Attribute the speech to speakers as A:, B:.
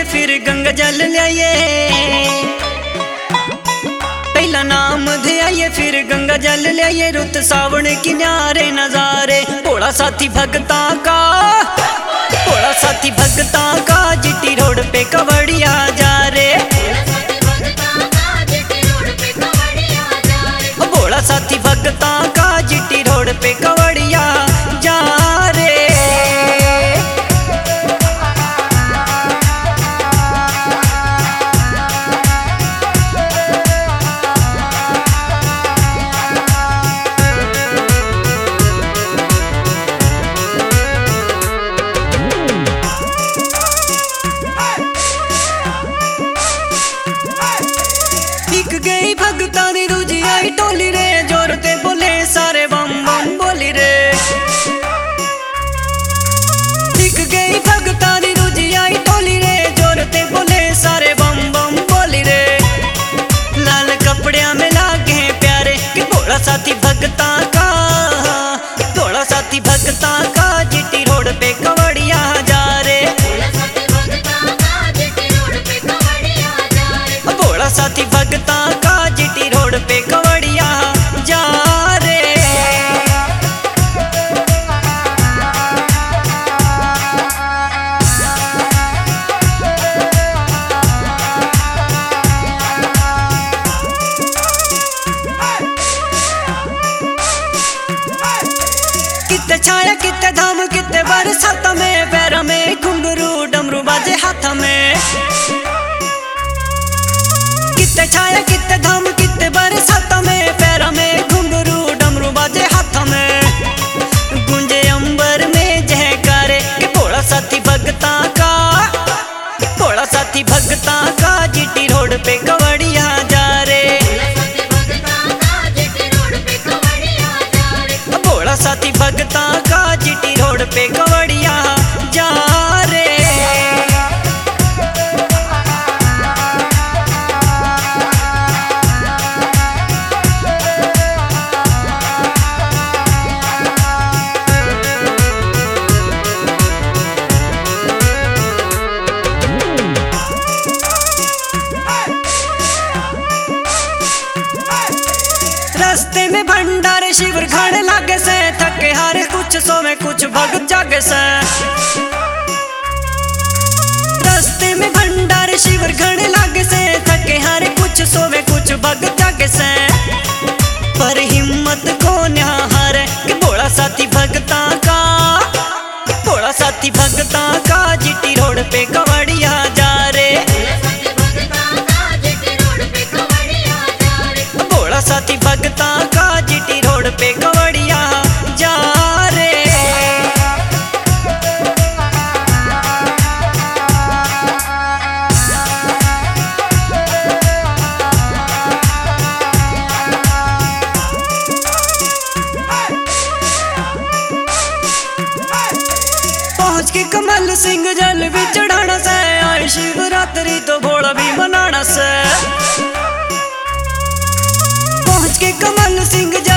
A: फिर गंगा जल ल्याइए। पहला नाम ध्याइए फिर गंगा जल ल्याइए। रुत सावन किनारे नजारे भोला साथी भगता का, भोला साथी भगता का जीटी रोड पे कवड़िया जा रे। भोला साथी भगता का जीटी रोड पे कवड़िया जा रे। गई भगता दी रूजी आई टोली रे, जोर ते बोले सारे बम बम बोली रे। दिख गई भगता दी रूजी आई टोली रे, जोर ते बोले सारे बम बम बोली रे। लाल कपड़िया में लागे प्यारे कि भोला साथी भगता का, भोला साथी भगता का जीटी रोड पे कवड़िया जा रे। भोला साथी भगता का जीटी रोड पे कवड़िया जा रे। कितने छाया कितने धाम कितने बरसात में, पैर में घुंघरू डमरू बाजे हाथ में। कितने छाया कितने धाम कितने बरसात में, पैर में घुंघरू डमरू बाजे हाथ में। गुंजे अंबर में जयकारे कि भोला साथी भगता का, भोला साथी भगता का जीटी रोड पे कवड़िया जा रे। भोला साथी भगता का जीटी रोड पे कवड़िया जा रे। रास्ते में भंडारे शिविर खाने लागे से, थके हारे कुछ सोवे कुछ भगत जागे से। रास्ते में भंडारे शिविर खाने लागे से, थके हारे कुछ सोवे कुछ भगत जागे से। पर हिम्मत को हारे कि भोला साथी भगता का, भोला साथी भगता का जीटी रोड पे कवड़िया जा रे। भोला साथी भगता का जीटी रोड पे कवड़िया जा रे। पहुंच के कमल सिंह जल भी चढ़ाना से, आई शिवरात्रि तो भोला भी मनाना से। पहुंच के कमल सिंह